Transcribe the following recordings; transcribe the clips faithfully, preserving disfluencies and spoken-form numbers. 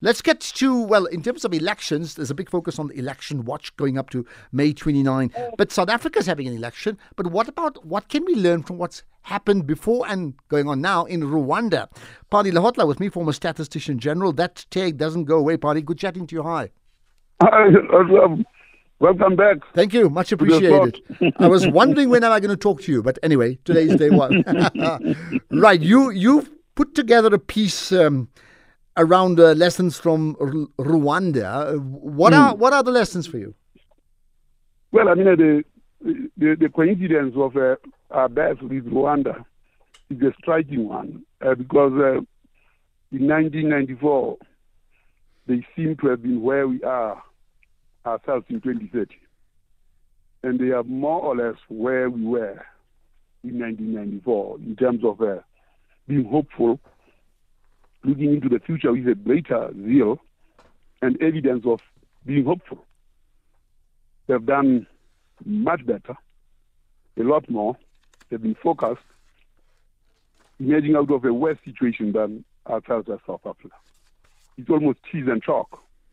Let's get to, well, in terms of elections, there's a big focus on the election watch going up to May twenty-ninth. But South Africa's having an election. But what about, what can we learn from what's happened before and going on now in Rwanda? Pali Lahotla with me, former statistician general. That tag doesn't go away, Pali. Good chatting to you. Hi. Hi. Um, welcome back. Thank you. Much appreciated. I was wondering when am I going to talk to you. But anyway, today's day one. Right. You, you've put together a piece... Um, around uh, lessons from R- Rwanda. What mm. are what are the lessons for you? Well, I mean, the the, the coincidence of uh, our birth with Rwanda is a striking one uh, because uh, in nineteen ninety-four they seem to have been where we are ourselves in twenty thirty, and they are more or less where we were in nineteen ninety-four in terms of uh, being hopeful, looking into the future with a greater zeal and evidence of being hopeful. They've done much better, a lot more. They've been focused, emerging out of a worse situation than ourselves as South Africa. It's almost cheese and chalk.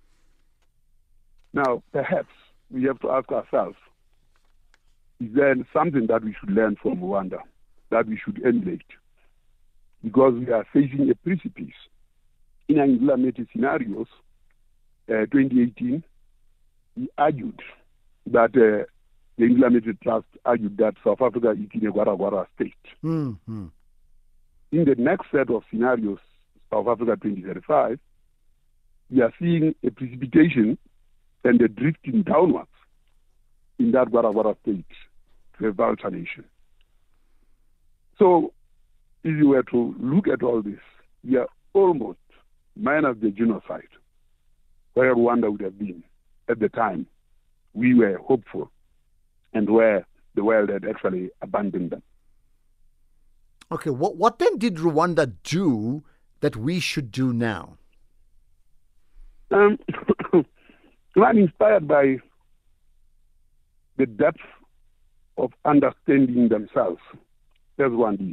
Now, perhaps we have to ask ourselves, is there something that we should learn from Rwanda, that we should emulate? Because we are facing a precipice. In Angela Mete scenarios, uh, twenty eighteen, we argued that uh, the Angela Mete Trust argued that South Africa is in a Gwara Gwara state. Mm-hmm. In the next set of scenarios, South Africa twenty thirty-five, we are seeing a precipitation and a drifting downwards in that Gwara Gwara state to a vulture nation. So, if you were to look at all this, we are almost, minus the genocide, where Rwanda would have been at the time we were hopeful and where the world had actually abandoned them. Okay, what, what then did Rwanda do that we should do now? Um, I'm inspired by the depth of understanding themselves as Rwandese.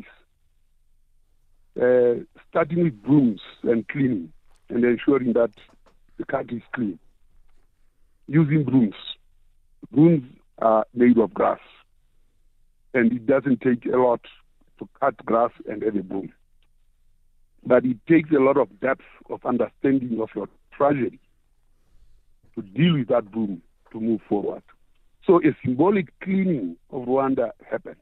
Uh, starting with brooms and cleaning and ensuring that the country is clean. Using brooms. Brooms are made of grass, and it doesn't take a lot to cut grass and have a broom. But it takes a lot of depth of understanding of your tragedy to deal with that broom to move forward. So a symbolic cleaning of Rwanda happened.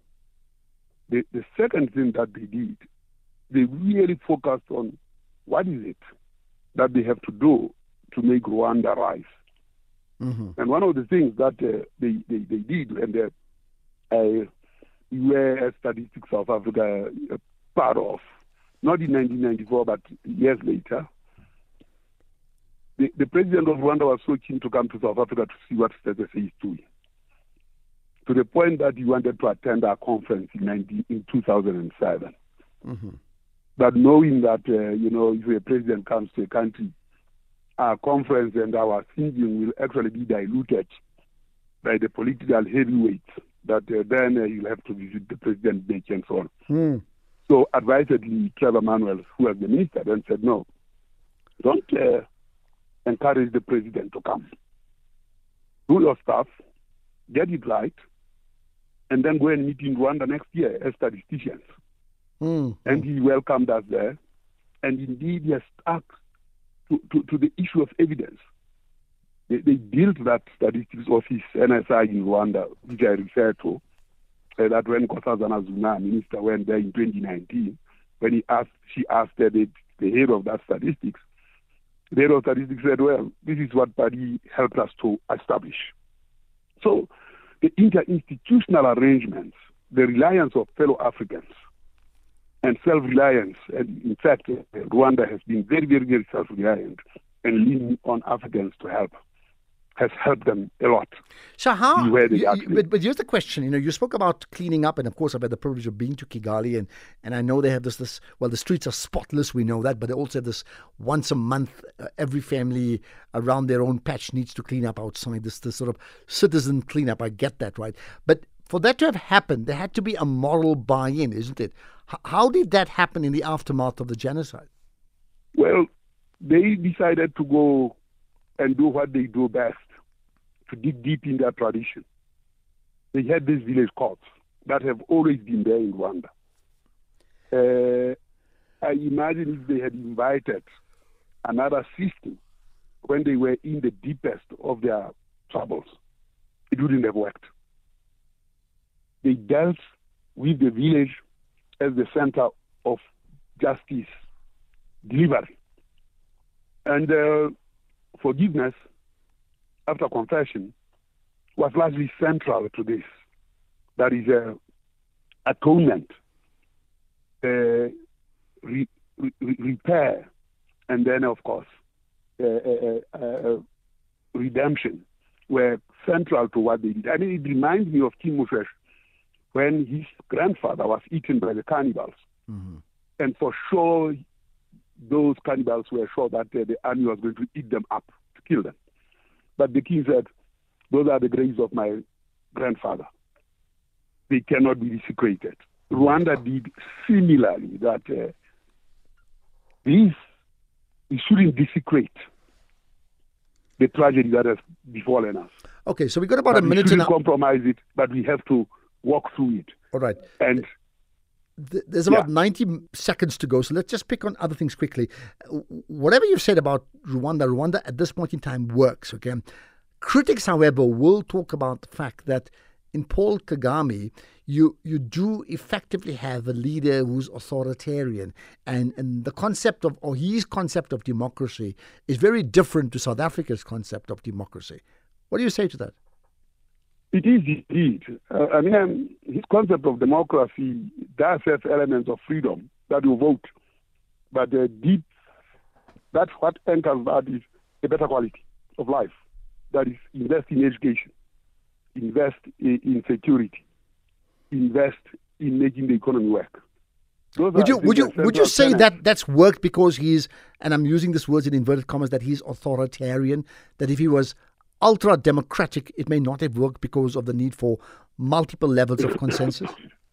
The, the second thing that they did, they really focused on what is it that they have to do to make Rwanda rise. Mm-hmm. And one of the things that uh, they, they, they did, and uh, uh, where Statistics South Africa uh, part of, not in nineteen ninety-four, but years later, the, the president of Rwanda was so keen to come to South Africa to see what Statistics is doing, to the point that he wanted to attend our conference in, nineteen, in two thousand seven. Mm-hmm. But knowing that, uh, you know, if a president comes to a country, our conference and our thinking will actually be diluted by the political heavyweights, that uh, then uh, you'll have to visit the president back and so on. Mm. So advisedly, Trevor Manuel, who was the minister, then said, no, don't uh, encourage the president to come. Do your stuff, get it right, and then go and meet in Rwanda next year as statisticians. Mm. And he welcomed us there. And indeed, he has stuck to, to, to the issue of evidence. They, they built that statistics office, N S I, in Rwanda, which I refer to, uh, that when Nkosazana Zuma, minister, went there in twenty nineteen, when he asked, she asked uh, the, the head of that statistics, the head of statistics said, well, this is what Padi helped us to establish. So the interinstitutional arrangements, the reliance of fellow Africans, and self-reliance, and in fact, uh, Rwanda has been very, very, very self-reliant and leaning on Africans to help, has helped them a lot. So how, where they you, are you, but, but here's the question, you know, you spoke about cleaning up, and of course I've had the privilege of being to Kigali, and, and I know they have this, this, well, the streets are spotless, we know that, but they also have this once a month, uh, every family around their own patch needs to clean up outside, this, this sort of citizen cleanup, I get that, right? But for that to have happened, there had to be a moral buy-in, isn't it? H- how did that happen in the aftermath of the genocide? Well, they decided to go and do what they do best, to dig deep in their tradition. They had these village courts that have always been there in Rwanda. Uh, I imagine if they had invited another system when they were in the deepest of their troubles, it wouldn't have worked. They dealt with the village as the center of justice delivery. And uh, forgiveness after confession was largely central to this. That is uh, atonement, uh, re- re- repair, and then, of course, uh, uh, uh, redemption were central to what they did. I mean, it reminds me of King Moshesh when his grandfather was eaten by the cannibals. Mm-hmm. And for sure, those cannibals were sure that uh, the army was going to eat them up, to kill them. But the king said, those are the graves of my grandfather. They cannot be desecrated. Rwanda did similarly, that uh, these, we shouldn't desecrate the tragedy that has befallen us. Okay, so we got about but a minute we and shouldn't compromise it, but we have to walk through it. All right. And there's about yeah. ninety seconds to go, so let's just pick on other things quickly. Whatever you've said about Rwanda, Rwanda at this point in time works, okay? Critics, however, will talk about the fact that in Paul Kagame, you you do effectively have a leader who's authoritarian, and, and the concept of, or his concept of democracy is very different to South Africa's concept of democracy. What do you say to that? It is indeed. Uh, I mean, um, his concept of democracy does have elements of freedom, that you vote. But the deep, that's what anchors that is a better quality of life. That is, invest in education, invest in, in security, invest in making the economy work. Those would you would you would you say tenets. that that's worked because he's, and I'm using this words in inverted commas, that he's authoritarian? That if he was ultra democratic, it may not have worked because of the need for multiple levels of consensus?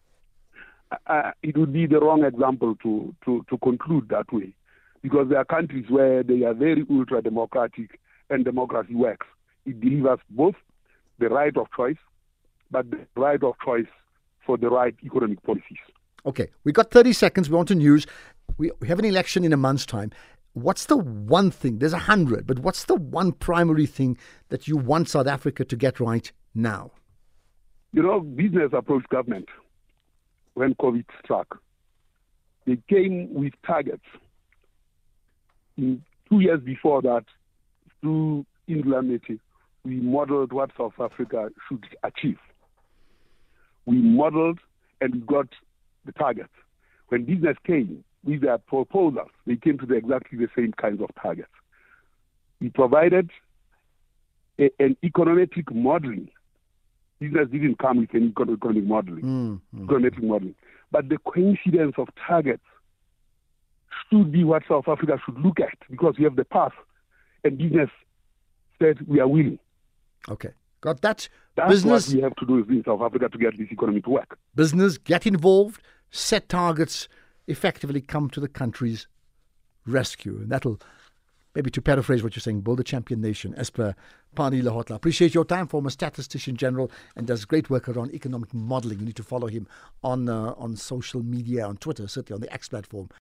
Uh, it would be the wrong example to, to, to conclude that way, because there are countries where they are very ultra democratic and democracy works. It delivers both the right of choice, but the right of choice for the right economic policies. Okay, we got thirty seconds. We want to news. We, we have an election in a month's time. What's the one thing? There's a hundred, but what's the one primary thing that you want South Africa to get right now? You know, business approached government when COVID struck. They came with targets. In two years before that, through Indlamity, we modeled what South Africa should achieve. We modeled and we got the targets. When business came with their proposals, they came to the exactly the same kinds of targets. We provided a, an econometric modeling. Business didn't come with an economic modeling, mm, mm. econometric modeling. But the coincidence of targets should be what South Africa should look at, because we have the path, and business said we are willing. Okay, got that. That's business, what we have to do in South Africa to get this economy to work. Business, get involved, set targets, effectively come to the country's rescue. And that'll, maybe to paraphrase what you're saying, build a champion nation, as per Pani Lehohla. Appreciate your time, former statistician general, and does great work around economic modeling. You need to follow him on uh, on social media, on Twitter, certainly on the X platform.